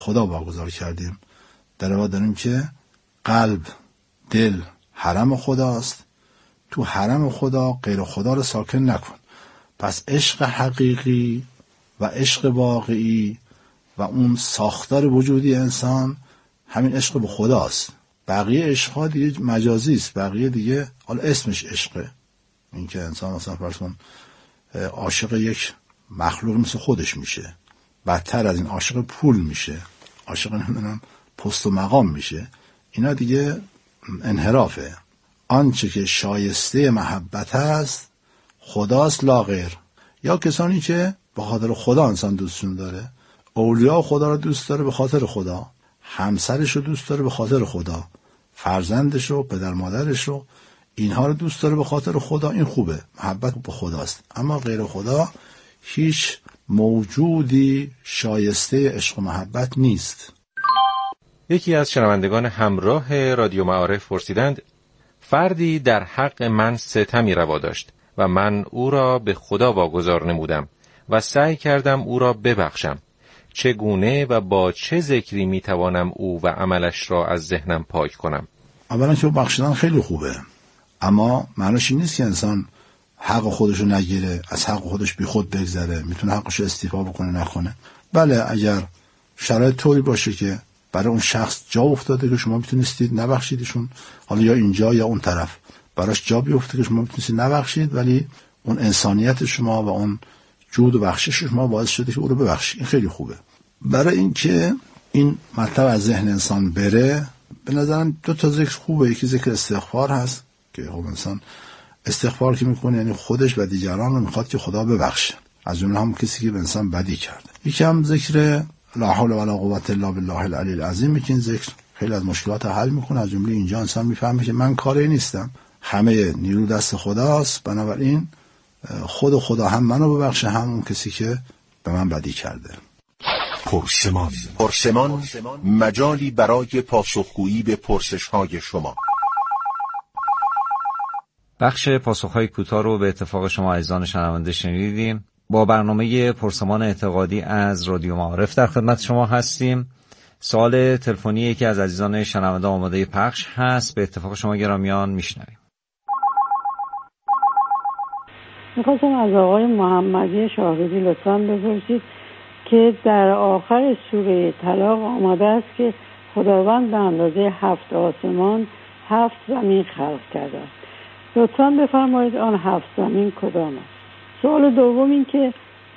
خدا واگذار کردیم. در واقع داریم که قلب، دل حرم خداست، تو حرم خدا غیر خدا رو ساکن نکن. پس عشق حقیقی و عشق واقعی و اون ساختار وجودی انسان همین عشق به خداست. بقیه عشق‌ها دیگه مجازی است، بقیه دیگه حالا اسمش عشقه. این که انسان مثلا فرض کن عاشق یک مخلوق مثل خودش میشه، بدتر از این عاشق پول میشه، عاشق نمیدونم پست و مقام میشه، اینا دیگه انحرافه. آنچه که شایسته محبت هست خداست لا غیر. یا کسانی که به خاطر خدا انسان دوستشون داره، اولیاء خدا رو دوست داره به خاطر خدا، همسرش رو دوست داره به خاطر خدا، فرزندش رو، پدر مادرش رو، اینها رو دوست داره به خاطر خدا. این خوبه، محبت به خداست. اما غیر خدا هیچ موجودی شایسته عشق و محبت نیست. یکی از شنوندگان همراه رادیو معارف پرسیدند: فردی در حق من ستمی روا داشت و من او را به خدا واگذار نمودم و سعی کردم او را ببخشم. چگونه و با چه ذکری میتوانم او و عملش را از ذهنم پاک کنم؟ اولا که بخشیدن خیلی خوبه، اما معنیش این نیست که انسان حق خودشو نگیره، از حق خودش بی خود بگذره، میتونه حقشو استیفا بکنه نکنه. بله، اگر شرایط طوری باشه که برای اون شخص جا افتاده که شما میتونستید نبخشیدشون، حالا یا اینجا یا اون طرف براش جا بیفته که شما میتونستید نبخشید، ولی اون انسانیت شما و اون جود و بخشش شما باعث شده که او رو ببخشید، این خیلی خوبه. برای اینکه این مطلب از ذهن انسان بره، به نظرم دو تا ذکر خوبه. یکی ذکر استغفار هست که خب انسان استغفار که میکنه یعنی خودش و دیگران رو میخواد که خدا ببخشه، از جمله هم کسی که به انسان بدی کرده. یکی هم ذکر لا حول ولا قوة الا بالله العلی العظیم، که این ذکر خیلی از مشکلات حل میکنه. از جمله اینجا انسان میفهمه که من کاری نیستم، همه نیرو دست خداست، بنابراین خدا هم منو ببخشه، هم اون کسی که به من بدی کرده. پرسمان مجالی برای پاسخگویی به پرسش‌های شما. بخش پاسخ‌های کوتاه رو به اتفاق شما عزیزان شنونده شنیدیم. با برنامه پرسمان اعتقادی از رادیو معارف در خدمت شما هستیم. سوال تلفنی یکی از عزیزان شنونده آماده پخش هست، به اتفاق شما گرامیان میشنویم. میخواستم از آقای محمدی شاهدی لطفاً بپرسید که در آخر سوره طلاق آمده است که خداوند به اندازه 7 آسمان 7 زمین خلق کرده است. لطفاً بفرمایید آن 7 زمین کدام است؟ سوال دوم این که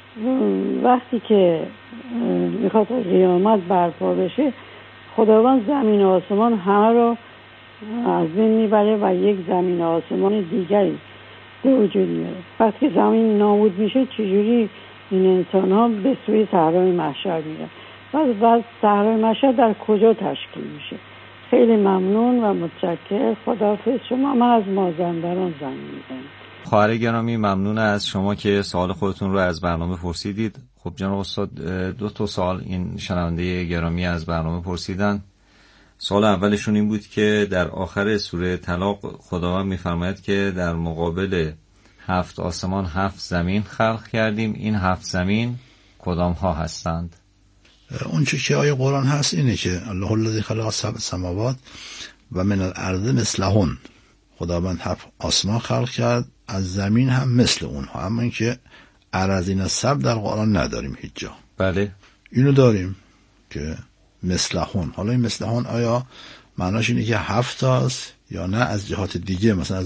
وقتی که میخواد قیامت برپا بشه، خداوند زمین و آسمان همه رو از بین میبره و یک زمین و آسمان دیگری به وجود میاره. وقتی که زمین نابود میشه چجوری این انسان ها به سوی صحرای محشر میرن؟ بعد صحرای محشر در کجا تشکیل میشه؟ خیلی ممنون و متشکر. خداحافظ. شما من از مازندران زنگ میزنم. خواهر گرامی ممنون از شما که سوال خودتون رو از برنامه پرسیدید. خب جناب استاد، 2 سوال این شنونده گرامی از برنامه پرسیدن. سوال اولشون این بود که در آخر سوره طلاق خداوند میفرماید که در مقابل 7 آسمان 7 زمین خلق کردیم. این 7 زمین کدام ها هستند؟ اون چه که آیه قرآن هست اینه که الله الذی خلق 7 سماوات و من الارض مثلهن، خداوند 7 آسمان خلق کرد، از زمین هم مثل اونها. اما اینکه اراضین سبع در قرآن نداریم هیچ جا. بله، اینو داریم که مثلهن. حالا این مثلهن آیا معناش اینه که 7 تاست یا نه از جهات دیگه، مثلا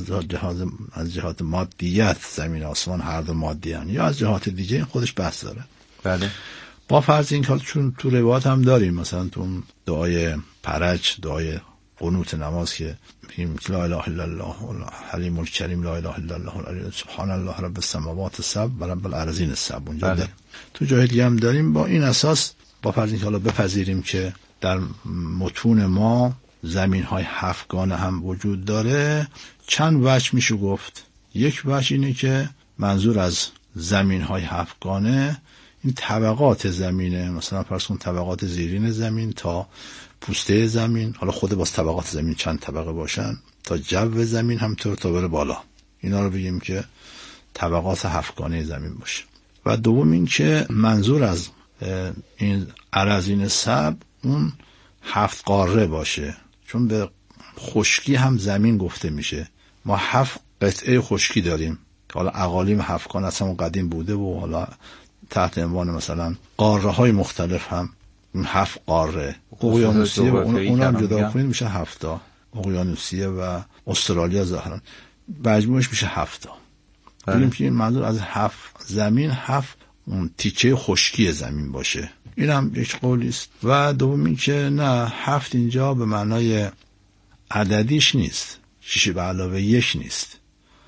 از جهات مادیت زمین آسمان هر دو مادی هن، یا از جهات دیگه؟ این خودش بحث داره. بله، با فرض این که چون تو روایات هم داریم، مثلا تو دعای پرج، دعای قنوت نماز که میگیم لا اله الا الله الحلیم الکریم، لا اله الا الله سبحان الله رب السماوات السبع و رب الارضین السبع، اونجا بله. تو جای دیگه هم داریم. با این اساس با فرض اینکه حالا بپذیریم که در متون ما زمین‌های 7 گانه هم وجود داره، چند وجه میشه گفت. یک وجه اینه که منظور از زمین‌های 7 گانه این طبقات زمینه، مثلا فرض کن طبقات زیرین زمین تا پوسته زمین، حالا خود باز طبقات زمین چند طبقه باشن، تا جو زمین همطور تا بره بالا، اینا رو بگیم که طبقات 7 گانه زمین باشه. و دوم این که منظور از این اراضین سبع اون 7 قاره باشه، چون به خشکی هم زمین گفته میشه. ما 7 قطعه خشکی داریم که حالا اقالیم 7 کان اصلا قدیم بوده و حالا تحت عنوان مثلا قاره های مختلف هم 7 قاره. اقیانوسیه و اون هم جدا کنید میشه 7 تا. اقیانوسیه و استرالیا ظاهرا مجموعش میشه 7 تا. ببینیم که این منظور از 7 زمین 7 اون تیکه خشکی زمین باشه. این هم یک قولی است. و دوم این که نه 7 اینجا به معنای عددیش نیست، 6 به علاوه 1 نیست.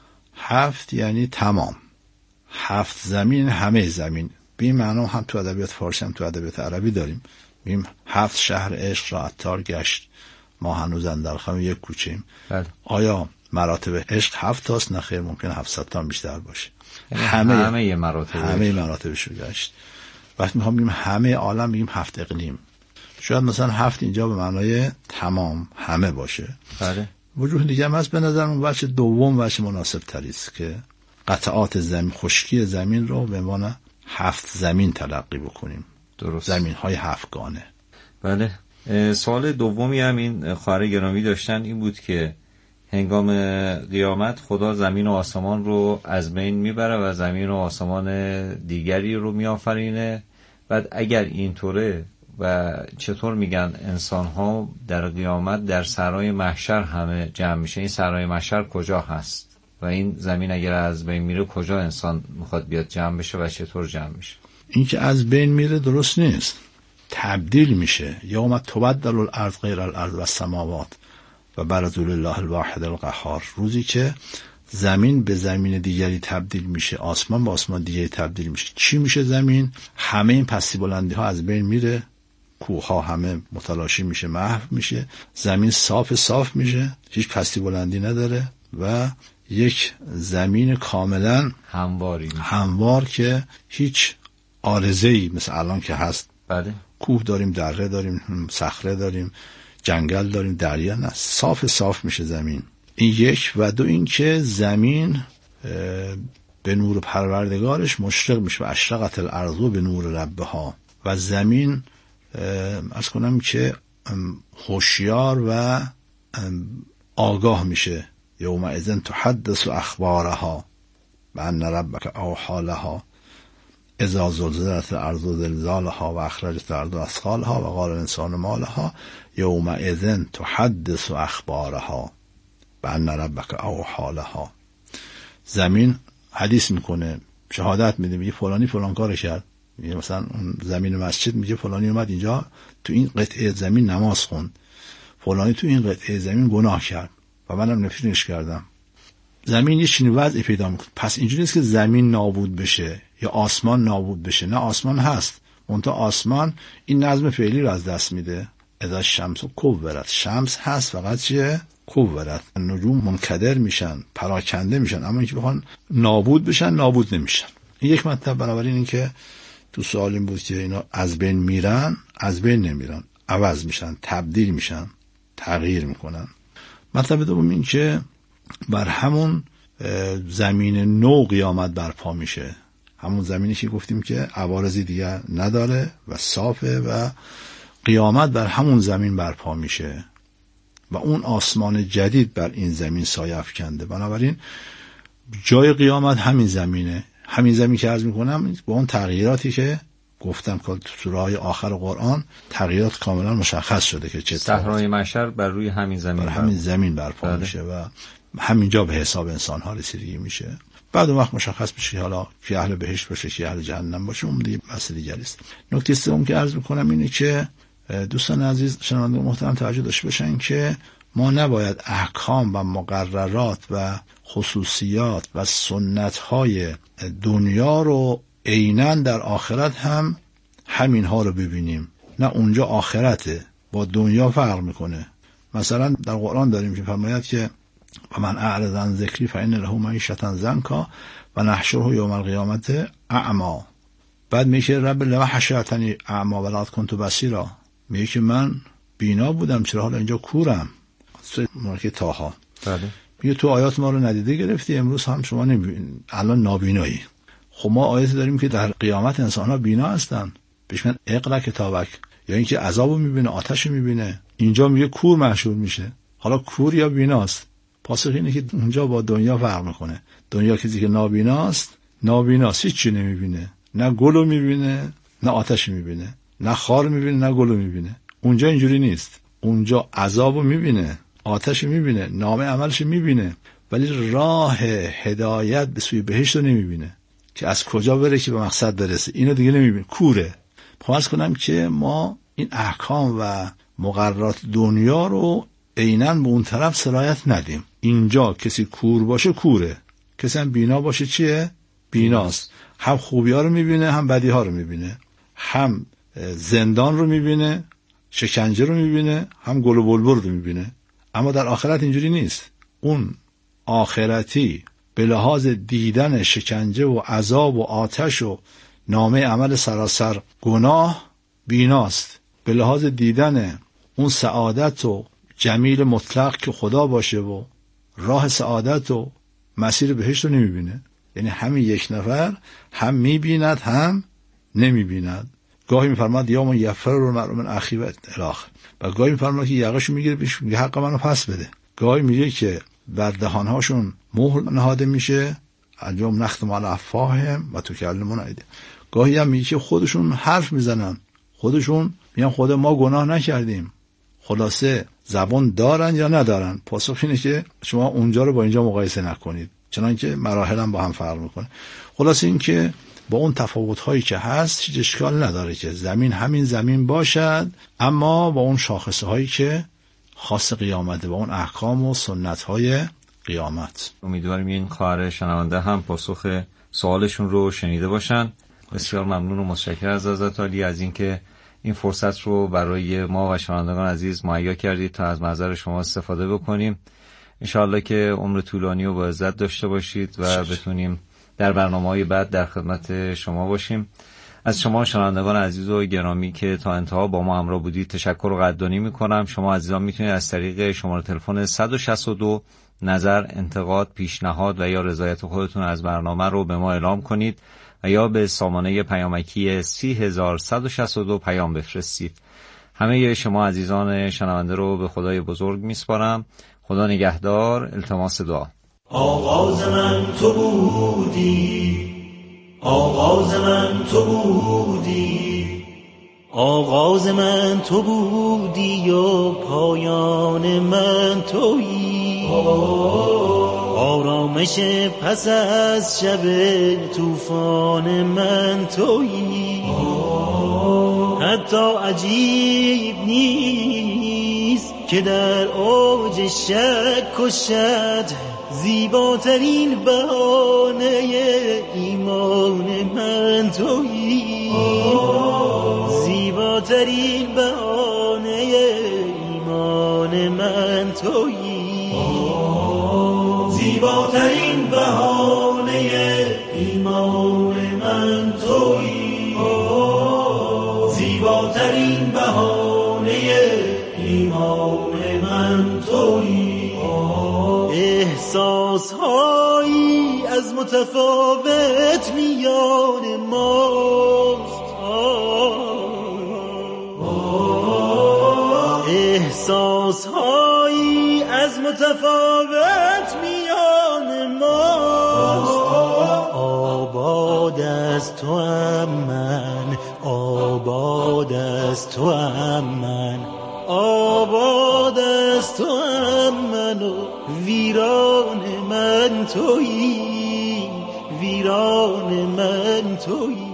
7 یعنی تمام. 7 زمین همه زمین. به این معنا هم تو ادبیات فارسی هم تو ادبیات عربی داریم. میگیم 7 شهر عشق را عطار گشت، ما هنوز اندر خم یک کوچه ایم. آیا مراتب عشق 7 تاست؟ نه خیر، ممکن 700 تا بیشتر باشه. همه مراتبش رو گشت. وقتی میخوام بگیم همه عالم میگیم 7 اقلیم. شاید مثلا 7 اینجا به معنای تمام همه باشه. بله. وجوه دیگه هم هست. به نظر من وجه دوم وجه مناسب تری است که قطعات زمین، خشکی زمین رو به عنوان 7 زمین تلقی بکنیم. درست. زمین های 7 گانه. بله. سوال دومی هم این خواهر گرامی داشتن این بود که هنگام قیامت خدا زمین و آسمان رو از بین میبره و زمین و آسمان دیگری رو میآفرینه. بعد اگر اینطوره و چطور میگن انسان ها در قیامت در سرای محشر همه جمع میشه، این سرای محشر کجا هست و این زمین اگر از بین میره کجا انسان میخواد بیاد جمع بشه و چطور جمع میشه؟ این که از بین میره درست نیست، تبدیل میشه. یوم تبدل الارض غیر الارض و السماوات و برزوا لله الواحد القهار. روزی که زمین به زمین دیگری تبدیل میشه، آسمان به آسمان دیگری تبدیل میشه. چی میشه زمین؟ همه این پستی بلندی ها از بین میره، کوه ها همه متلاشی میشه، محو میشه، زمین صاف میشه، هیچ پستی بلندی نداره و یک زمین کاملا هموار که هیچ عارضه‌ای مثل الان که هست. بله. کوه داریم، دره داریم، صخره داریم، جنگل داریم، دریا نه، صاف میشه زمین. این یک. و دو این که زمین به نور پروردگارش مشرق میشه و اشرقت الارض به نور ربها و زمین عرض کنم که هوشیار و آگاه میشه. یومئذ تحدث اخبارها و ان ربک اوحی لها اذا زلزلت الارض زلزالها و اخرجت الارض اثقالها و قال الانسان ما لها یومئذ تحدث اخبارها و ان ربک اوحی لها. زمین حدیث میکنه، شهادت میده، میگه فلانی فلان کار کرد. میگه مثلا اون زمین مسجد میگه فلانی اومد اینجا تو این قطعه زمین نماز خوند، فلانی تو این قطعه زمین گناه کرد و منم نفرینش کردم. زمین یه چنین وضعی پیدا میکنه. پس اینجوری نیست که زمین نابود بشه یا آسمان نابود بشه. نه، آسمان هست، منتها آسمان این نظم فعلی رو از دست میده. اذا الشمس کورت، شمس هست فقط چیه؟ کورت. نجوم منکدر میشن، پراکنده میشن، اما اینکه بخوان نابود بشن نابود نمیشن. این یک مطلب. بنابراین این که تو سوال این بود که اینا از بین میرن، از بین نمیرن، عوض میشن، تبدیل میشن، تغییر میکنن. مطلب دوم این که بر همون زمین نو قیامت برپا میشه. همون زمینی که گفتیم که عوارضی دیگه نداره و صافه و قیامت بر همون زمین برپا میشه و اون آسمان جدید بر این زمین سایه افکنده. بنابراین جای قیامت همین زمینه. همین زمین که عرض میکنم با اون تغییراتی که گفتم که تو سوره‌های آخر قرآن تغییرات کاملا مشخص شده که چه صحرای محشر بر روی همین زمین همین زمین برپا میشه و همینجا به حساب انسان ها رسیدگی میشه. بعد اون وقت مشخص میشه که حالا کی اهل بهشت باشه کی اهل جهنم باشه، اون دیگه بحث دیگری است. نکته سوم که عرض میکنم اینه که دوستان عزیز شنوندگان محترم توجه داشته باشن که ما نباید احکام و مقررات و خصوصیات و سنت‌های دنیا رو عیناً در آخرت هم همینها رو ببینیم. نه، اونجا آخرته، با دنیا فرق میکنه. مثلا در قرآن داریم که فرماید که و من اعرض عن ذکری فإن له معیشة ضنکا و نحشره یوم القیامة اعمی. بعد میگه رب لما حشرتنی اعمی و لقد کنت بصیرا. میگه که من بینا بودم چرا حالا اینجا کورم. مارکه تاها. بله. میگه تو آیات ما رو ندیده گرفتی، امروز هم شما الان نابینایی. خب ما آیات داریم که در قیامت انسان ها بینا هستن. بهش میگن اقرا کتابک یا اینکه عذابو میبینه، آتشو میبینه. اینجا میگه کور محشور میشه. حالا کور یا بیناست؟ پاسخ اینه که اونجا با دنیا فرق میکنه. دنیا کسی که نابیناست هیچی نمیبینه، نه گلو میبینه نه آتش میبینه، نه خار میبینه نه گلو میبینه. اونجا اینجوری نیست. اونجا عذابو میبینه، آتش میبینه، نامه عملش میبینه، ولی راه هدایت به سوی بهشت رو نمیبینه که از کجا بره که به مقصد برسه. اینو دیگه نمیبینه، کوره. فرض کنم که ما این احکام و مقررات دنیا رو عیناً به اون طرف سرایت ندیم. اینجا کسی کور باشه کوره، کسی هم بینا باشه چیه؟ بیناست. هم خوبی ها رو میبینه هم بدی ها رو میبینه، هم زندان رو میبینه، شکنجه رو میبینه، هم گل و بلبل رو میبینه. اما در آخرت اینجوری نیست. اون آخرتی به لحاظ دیدن شکنجه و عذاب و آتش و نامه عمل سراسر گناه بیناست. به لحاظ دیدن اون سعادت و جمیل مطلق که خدا باشه و راه سعادت و مسیر بهشت رو نمیبینه. یعنی همین یک نفر هم میبیند هم نمیبیند. گاهی میفرماد یا من یفر رو من اخی و الاخر، و گاهی میفرماد که یقشو میگیره پیش میگه حق منو پس بده. گاهی میگه که بر دهانهاشون مهر نهاده میشه، انجام نختم علی افواههم و تکلمون ایدیهم. گاهی هم میگه که خودشون حرف میزنن، خودشون میگن خدا ما گناه نکردیم. خلاصه زبان دارن یا ندارن؟ پاسخ اینه که شما اونجا رو با اینجا مقایسه نکنید، چنانکه مراحل هم با هم فرق میکنه. خلاصه این که با اون تفاوت‌هایی که هست هیچ اشکال نداره که زمین همین زمین باشد، اما با اون شاخصه‌هایی که خاص قیامته، با اون احکام و سنت‌های قیامت. امیدواریم این خواهر شنونده هم پاسخ سوالشون رو شنیده باشن. بسیار ممنون و متشکر از حضرت عالی از اینکه این فرصت رو برای ما و شنوندگان عزیز مهیا کردید تا از محضر شما استفاده بکنیم. انشاءالله که عمر طولانی و با عزت داشته باشید و بتونیم در برنامه‌های بعد در خدمت شما باشیم. از شما شنوندگان عزیز و گرامی که تا انتها با ما همراه بودید تشکر و قدردانی می‌کنم. شما عزیزان میتونید از طریق شماره تلفن 162 نظر، انتقاد، پیشنهاد و یا رضایت خودتون از برنامه رو به ما اعلام کنید و یا به سامانه پیامکی 30162 پیام بفرستید. همه شما عزیزان شنونده رو به خدای بزرگ میسپارم. خدا نگهدار. التماس دعا. آغاز من تو بودی، آغاز من تو بودی، آغاز من تو بودی و پایان من تویی. آرامش پس از شب طوفان من تویی. حتی عجیب نیست که در اوج شک و شد زیباترین بهانه ایمان من تویی. زیباترین بهانه ایمان من تویی. زیباترین بهانه ایمان من تویی. زیباترین بهانه ایمان من تویی. احساسهایی از متفاوت میان ماست. احساسهایی از متفاوت میان ماست. آباد از تو ام من، آباد از تو ام من، آباد از تو ام من و ویران من تویی، ویران من تویی.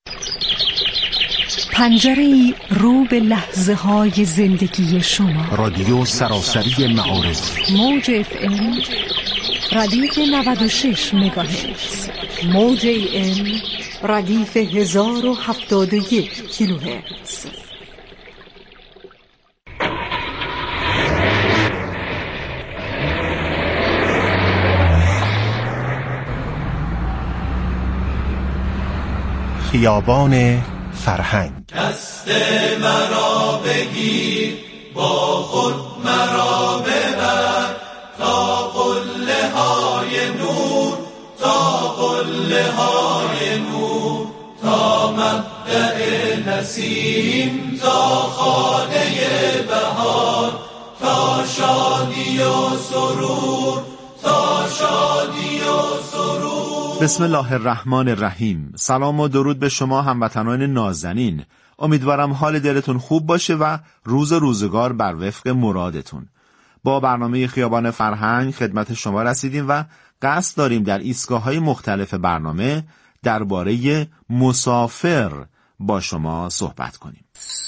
پنجره‌ای رو به لحظه های زندگی شما. رادیو سراسری معارف، موج FM ردیف 96 مگاهرتز، موج AM ردیف 1071 کیلوهرتز. خیابان فرهنگ. دست مرا بگیر، با خود مرا ببر، تا قله های نور، تا قله های نور، تا مبدأ نسیم، تا خانه بهار، تا شادی و سرور، تا شادی و سرور. بسم الله الرحمن الرحیم. سلام و درود به شما هموطنان نازنین. امیدوارم حال دلتون خوب باشه و روزگار بر وفق مرادتون. با برنامه خیابان فرهنگ خدمت شما رسیدیم و قصد داریم در ایستگاه‌های مختلف برنامه درباره مسافر با شما صحبت کنیم.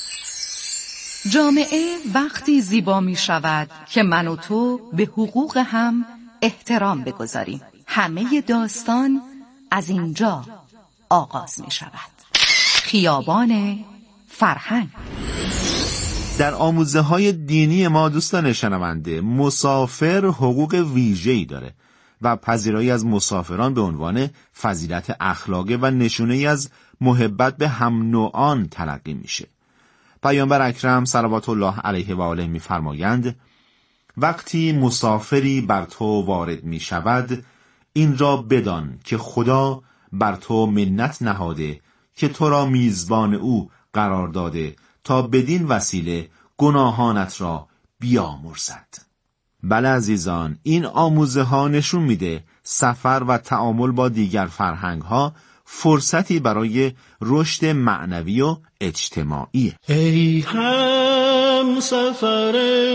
جامعه وقتی زیبا می شود که من و تو به حقوق هم احترام بگذاریم. همه داستان از اینجا آغاز می شود. خیابان فرهنگ. در آموزه‌های دینی ما دوستان شنونده، مسافر حقوق ویژه‌ای داره و پذیرایی از مسافران به عنوان فضیلت اخلاقی و نشونه‌ای از محبت به هم نوعان تلقی میشه. پیامبر اکرم صلوات الله علیه و آله می‌فرمایند: وقتی مسافری بر تو وارد می‌شود، این را بدان که خدا بر تو منت نهاده که تو را میزبان او قرار داده تا بدین وسیله گناهانت را بیامرزد. بله عزیزان، این آموزه ها نشون میده سفر و تعامل با دیگر فرهنگ ها فرصتی برای رشد معنوی و اجتماعیه. ای هم سفر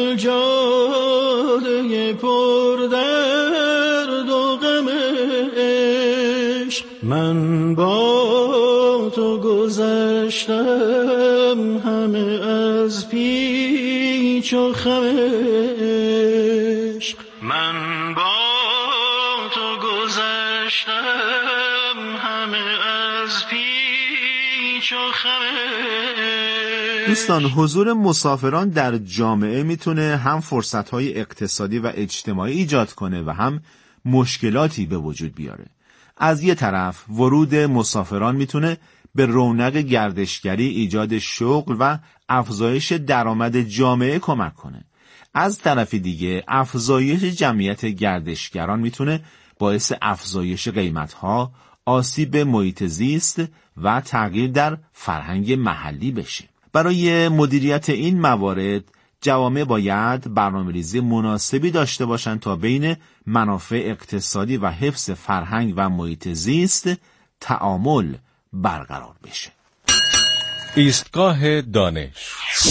جاده پر درد و غم عشق، من با تو گذشتم همه از پیچ و خم عشق، من با تو گذشتم همه از پیچ و خم. دوستان، حضور مسافران در جامعه میتونه هم فرصت‌های اقتصادی و اجتماعی ایجاد کنه و هم مشکلاتی به وجود بیاره. از یه طرف ورود مسافران میتونه به رونق گردشگری، ایجاد شغل و افزایش درآمد جامعه کمک کنه. از طرف دیگه افزایش جمعیت گردشگران میتونه باعث افزایش قیمت‌ها، آسیب محیط زیست و تغییر در فرهنگ محلی بشه. برای مدیریت این موارد جوامع باید برنامه‌ریزی مناسبی داشته باشند تا بین منافع اقتصادی و حفظ فرهنگ و محیط زیست تعامل برقرار بشه. ایستگاه دانش.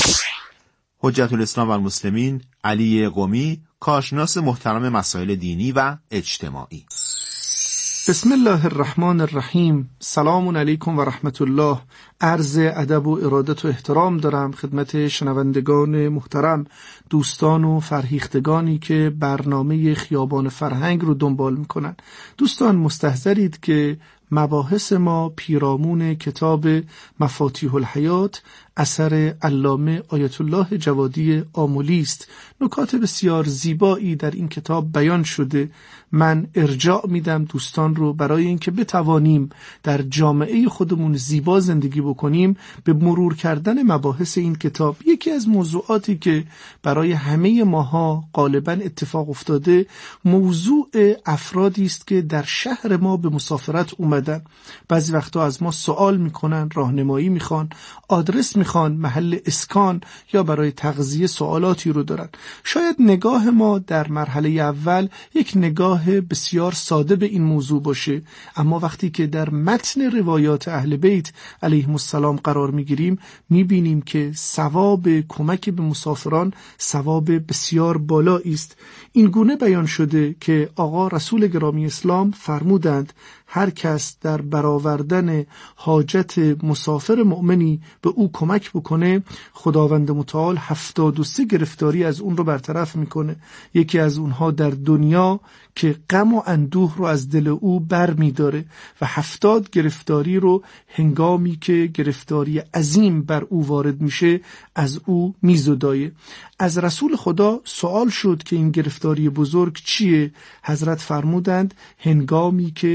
حجت الاسلام و المسلمین علی قمی، کارشناس محترم مسائل دینی و اجتماعی. بسم الله الرحمن الرحیم. سلام علیکم و رحمت الله. عرض ادب و ارادت و احترام دارم خدمت شنوندگان محترم، دوستان و فرهیختگانی که برنامه خیابان فرهنگ رو دنبال میکنن. دوستان مستحضرید که مباحث ما پیرامون کتاب مفاتیح الحیات اثر علامه آیت الله جوادی آملی است. نکات بسیار زیبایی در این کتاب بیان شده. من ارجاع میدم دوستان رو برای اینکه بتوانیم در جامعه خودمون زیبا زندگی بکنیم به مرور کردن مباحث این کتاب. یکی از موضوعاتی که برای همه ماها غالبا اتفاق افتاده موضوع افرادی است که در شهر ما به مسافرت اومدن. بعضی وقتا از ما سوال میکنن، راهنمایی میخوان، آدرس میخوان، محل اسکان یا برای تغذیه سوالاتی رو دارن. شاید نگاه ما در مرحله اول یک نگاه بسیار ساده به این موضوع باشه، اما وقتی که در متن روایات اهل بیت علیهم السلام قرار میگیریم میبینیم که ثواب کمک به مسافران ثواب بسیار بالایی است. این گونه بیان شده که آقا رسول گرامی اسلام فرمودند هر کس در برآوردن حاجت مسافر مؤمنی به او کمک بکنه، خداوند متعال 73 گرفتاری از اون رو برطرف میکنه. یکی از اونها در دنیا که غم و اندوه رو از دل او بر میداره و 70 گرفتاری رو هنگامی که گرفتاری عظیم بر او وارد میشه از او میزدایه. از رسول خدا سوال شد که این گرفتاری بزرگ چیه؟ حضرت فرمودند هنگامی که در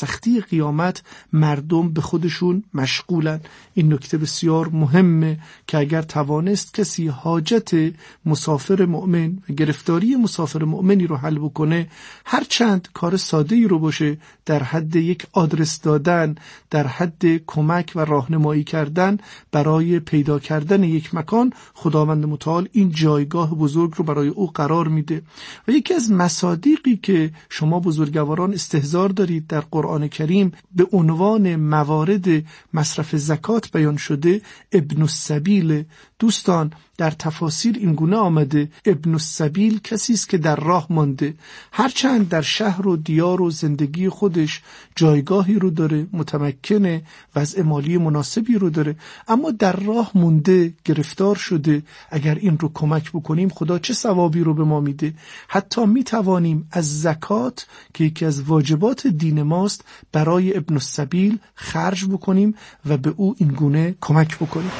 سختی قیامت مردم به خودشون مشغولن. این نکته بسیار مهمه که اگر توانست کسی حاجت مسافر مؤمن و گرفتاری مسافر مؤمنی رو حل بکنه، هر چند کار ساده‌ای رو باشه، در حد یک آدرس دادن، در حد کمک و راهنمایی کردن برای پیدا کردن یک مکان، خداوند متعال این جایگاه بزرگ رو برای او قرار میده. و یکی از مصادیقی که شما بزرگواران استحضار دارید در قرآن کریم به عنوان موارد مصرف زکات بیان شده، ابن السبیل. دوستان در تفاسیر این گونه آمده ابن السبیل کسی است که در راه مانده، هرچند در شهر و دیار و زندگی خودش جایگاهی رو داره، متمکنه، وضع مالی مناسبی رو داره، اما در راه مونده، گرفتار شده. اگر این رو کمک بکنیم خدا چه ثوابی رو به ما میده. حتی میتوانیم از زکات که یکی از واجبات دین ماست برای ابن السبیل خرج بکنیم و به او این گونه کمک بکنیم.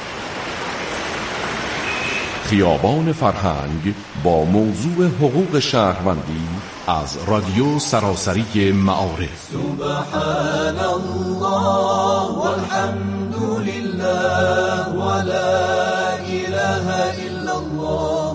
خیابان فرهنگ با موضوع حقوق شهروندی از رادیو سراسری معارف. سبحان الله والحمد لله ولا اله الا الله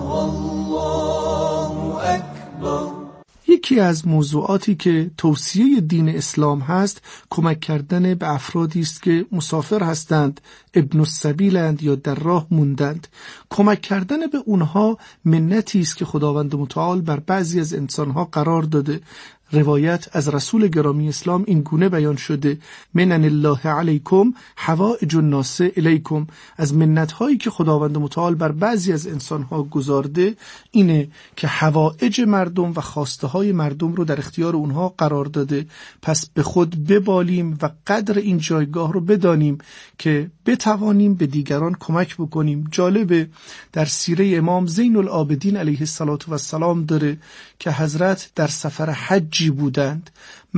والله اکبر. یکی از موضوعاتی که توصیه دین اسلام هست کمک کردن به افرادی است که مسافر هستند، ابن السبیلند یا در راه موندند. کمک کردن به اونها منتی است که خداوند متعال بر بعضی از انسانها قرار داده. روایت از رسول گرامی اسلام این گونه بیان شده: منن الله علیکم حوائج الناس الیکم. از منت‌هایی که خداوند متعال بر بعضی از انسان‌ها گذارده اینه که حوائج مردم و خواسته‌های مردم رو در اختیار اونها قرار داده. پس به خود ببالیم و قدر این جایگاه رو بدانیم که بتوانیم به دیگران کمک بکنیم. جالبه در سیره امام زین العابدین علیه السلام داره که حضرت در سفر حجی بودند.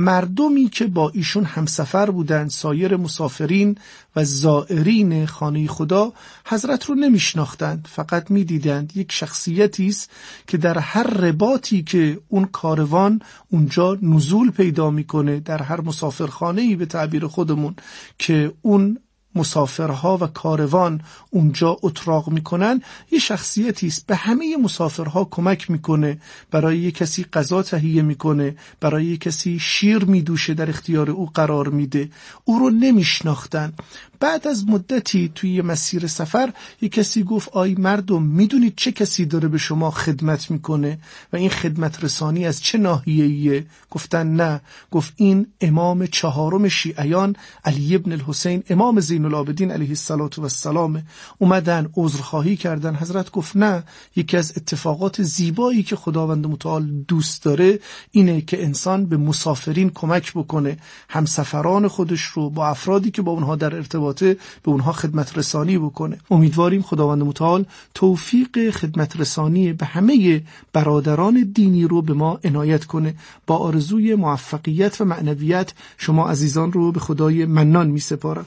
مردمی که با ایشون همسفر بودند، سایر مسافرین و زائرین خانه خدا، حضرت رو نمیشناختند، فقط میدیدند یک شخصیتی است که در هر رباطی که اون کاروان اونجا نزول پیدا میکنه، در هر مسافرخانه‌ای به تعبیر خودمون که اون مسافرها و کاروان اونجا اتراق میکنن، یه شخصیتی است به همه مسافرها کمک میکنه، برای یه کسی غذا تهیه میکنه، برای یه کسی شیر میدوشه، در اختیار او قرار میده. او رو نمیشناختن. بعد از مدتی توی مسیر سفر یک کسی گفت آی مردم، میدونید چه کسی داره به شما خدمت میکنه و این خدمت رسانی از چه ناحیه‌ایه؟ گفتن نه. گفت این امام چهارم شیعیان علی ابن الحسین امام زین العابدین علیه السلام. اومدن عذرخواهی کردن. حضرت گفت نه، یکی از اتفاقات زیبایی که خداوند متعال دوست داره اینه که انسان به مسافرین کمک بکنه، همسفران خودش رو با افرادی که با اونها در ارتباط به اونها خدمت رسانی بکنه. امیدواریم خداوند متعال توفیق خدمت رسانی به همه برادران دینی رو به ما عنایت کنه. با آرزوی موفقیت و معنویت شما عزیزان رو به خدای منان می سپارم.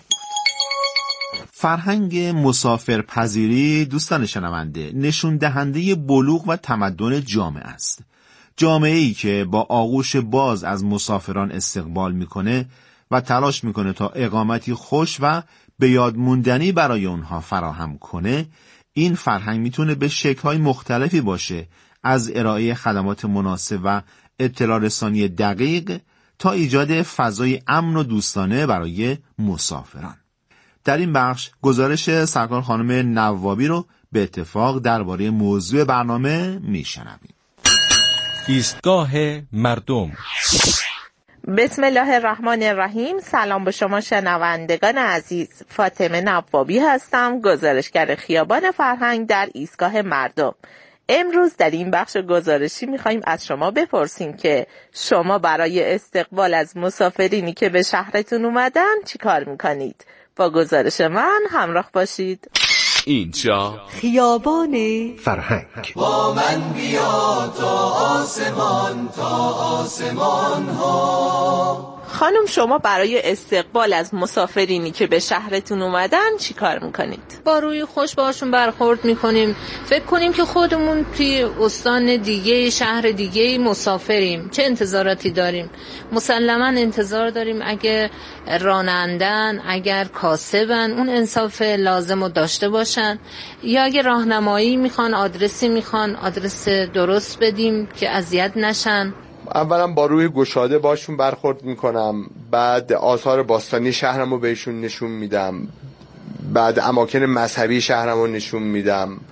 فرهنگ مسافرپذیری دوستان شنونده نشون دهنده بلوغ و تمدن جامعه است. جامعه‌ای که با آغوش باز از مسافران استقبال میکنه و تلاش میکنه تا اقامتی خوش و به یاد موندنی برای اونها فراهم کنه، این فرهنگ میتونه به شکل‌های مختلفی باشه، از ارائه خدمات مناسب و اطلاع رسانی دقیق تا ایجاد فضای امن و دوستانه برای مسافران. در این بخش گزارش سرکار خانم نوابی رو به اتفاق درباره موضوع برنامه میشنویم. ایستگاه مردم. بسم الله الرحمن الرحیم. سلام به شما شنوندگان عزیز. فاطمه نوابی هستم، گزارشگر خیابان فرهنگ در ایستگاه مردم. امروز در این بخش گزارشی میخواییم از شما بپرسیم که شما برای استقبال از مسافرینی که به شهرتون اومدن چی کار میکنید؟ با گزارش من همراه باشید. اینجا خیابان فرهنگ. با من بیا تا آسمان ها، خانم شما برای استقبال از مسافرینی که به شهرتون اومدن چی کار میکنید؟ با روی خوش باشون برخورد میکنیم. فکر کنیم که خودمون توی استان دیگه، شهر دیگه مسافریم. چه انتظاراتی داریم؟ مسلماً انتظار داریم اگه رانندن، اگر کاسبن، اون انصاف لازم رو داشته باشن، یا اگه راهنمایی میخوان، آدرسی میخوان، آدرس درست بدیم که اذیت نشن. اولا با روی گشاده باشون برخورد میکنم، بعد آثار باستانی شهرمو بهشون نشون میدم، بعد اماکن مذهبی شهرمو نشون میدم،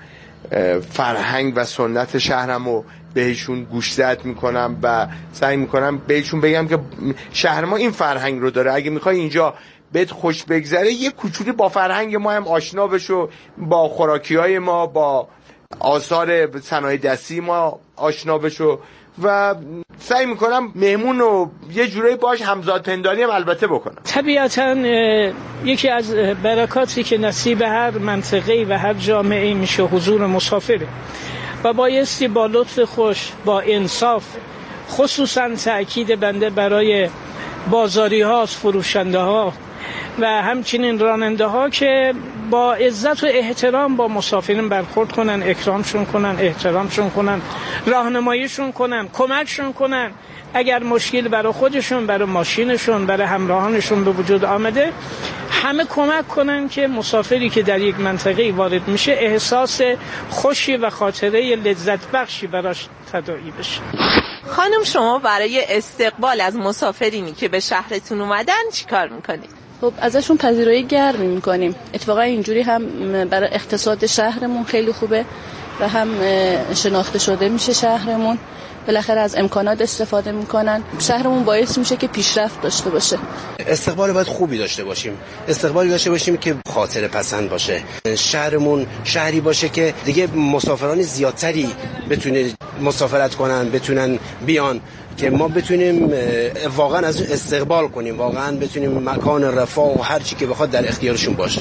فرهنگ و سنت شهرمو بهشون گوشزد میکنم و سعی میکنم بهشون بگم که شهر ما این فرهنگ رو داره، اگه میخوای اینجا بهت خوش بگذره یه کوچولی با فرهنگ ما هم آشنا بشو، با خوراکیای ما، با آثار صنایع دستی ما آشنا بشو و سعی میکنم مهمون رو یه جورایی باش همزاد پنداری هم البته بکنم. طبیعتاً یکی از برکاتی که نصیب هر منطقه‌ای و هر جامعه‌ای میشه حضور مسافره و بایستی با لطف خوش، با انصاف، خصوصاً تأکید بنده برای بازاری ها، فروشنده ها و همچنین راننده ها که با عزت و احترام با مسافرین برخورد کنن، اکرامشون کنن، احترامشون کنن، راهنماییشون کنن، کمکشون کنن. اگر مشکل برای خودشون، برای ماشینشون، برای همراهانشون به وجود آمده، همه کمک کنن که مسافری که در یک منطقه وارد میشه احساس خوشی و خاطره لذت بخشی براش تداعی بشه. خانم شما برای استقبال از مسافرینی که به شهرتون اومدن چی کار میکنید؟ خب ازشون پذیرایی گرمی میکنیم. اتفاقا اینجوری هم برای اقتصاد شهرمون خیلی خوبه و هم شناخته شده میشه شهرمون، بالاخره از امکانات استفاده میکنن، شهرمون باعث میشه که پیشرفت داشته باشه. استقبال باید خوبی داشته باشیم، استقبالی داشته باشیم که خاطر پسند باشه، شهرمون شهری باشه که دیگه مسافران زیادتری بتونه مسافرت کنن، بتونن بیان، که ما بتونیم واقعا از اون استقبال کنیم، واقعا بتونیم مکان رفاه و هر چی که بخواد در اختیارشون باشه.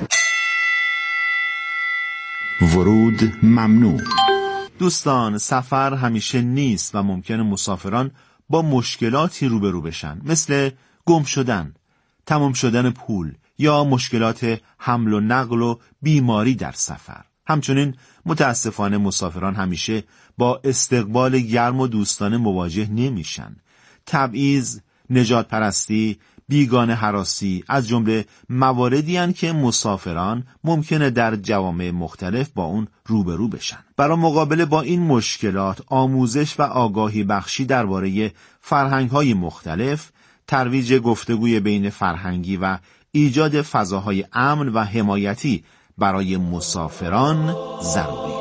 ورود ممنوع. دوستان، سفر همیشه نیست و ممکنه مسافران با مشکلاتی روبرو بشن، مثل گم شدن، تمام شدن پول یا مشکلات حمل و نقل و بیماری در سفر. همچنین متاسفانه مسافران همیشه با استقبال گرم و دوستانه مواجه نمیشن. تبعیض، نجات پرستی، بیگانه هراسی از جمله مواردی هستند که مسافران ممکنه در جوامع مختلف با اون روبرو بشن. برای مقابله با این مشکلات، آموزش و آگاهی بخشی درباره فرهنگ‌های مختلف، ترویج گفتگوی بین فرهنگی و ایجاد فضاهای امن و حمایتی برای مسافران ضروری.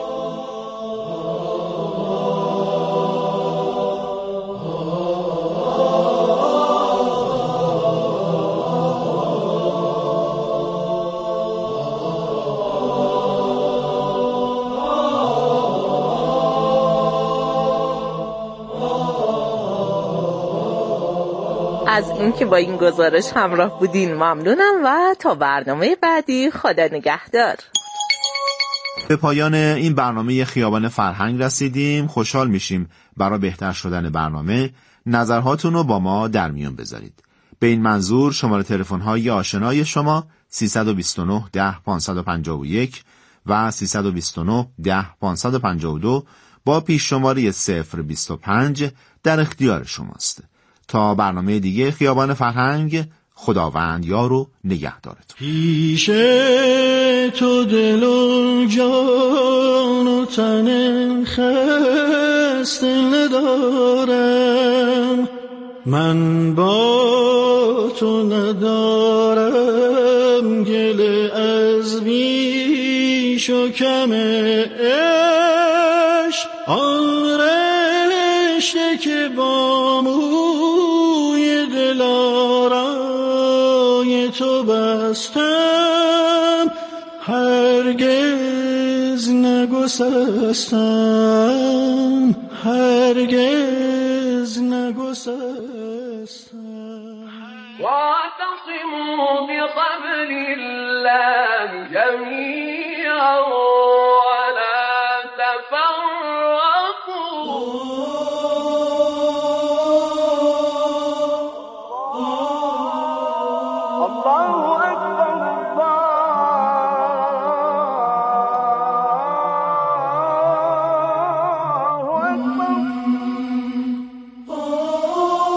از اینکه با این گزارش همراه بودین ممنونم و تا برنامه بعدی خدا نگهدار. به پایان این برنامه خیابان فرهنگ رسیدیم. خوشحال میشیم برای بهتر شدن برنامه نظرهاتون رو با ما در میون بذارید. به این منظور شماره تلفن‌های آشنای شما 329 10 551 و 329 10 552 با پیش شماره 025 در اختیار شماست. تا برنامه دیگه خیابان فرهنگ، خداوند یار و نگهدارتون. پیش تو دل و جان و تن خسته ندارم، من با تو ندارم گله از بیش و کم عشق، آن رشته که با موی دلارای تو بستم، هرگز نگسستم، هرگز نگسستم. واعتصموا بحبل الله جميعا ولا تفرقوا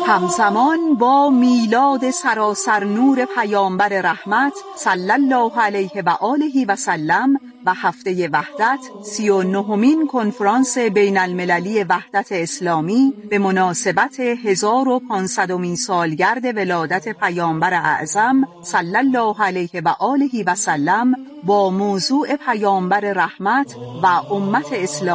همزمان با میلاد سراسر نور پیامبر رحمت صلی الله علیه و آله و سلم و هفته وحدت 39مین کنفرانس بین المللی وحدت اسلامی به مناسبت 1500مین سالگرد ولادت پیامبر اعظم صلی الله علیه و آله و سلم با موضوع پیامبر رحمت و امت اسلام